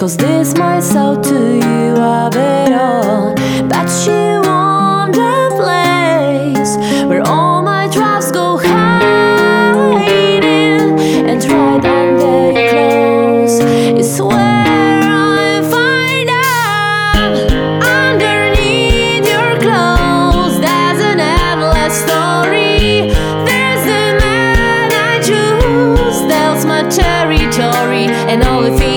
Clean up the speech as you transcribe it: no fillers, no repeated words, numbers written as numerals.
'cause this might sound to you a bit odd, but you want the place where all my trust go hiding, and right under your clothes is where I find out. Underneath your clothes there's an endless story. There's the man I choose, that's my territory, and all the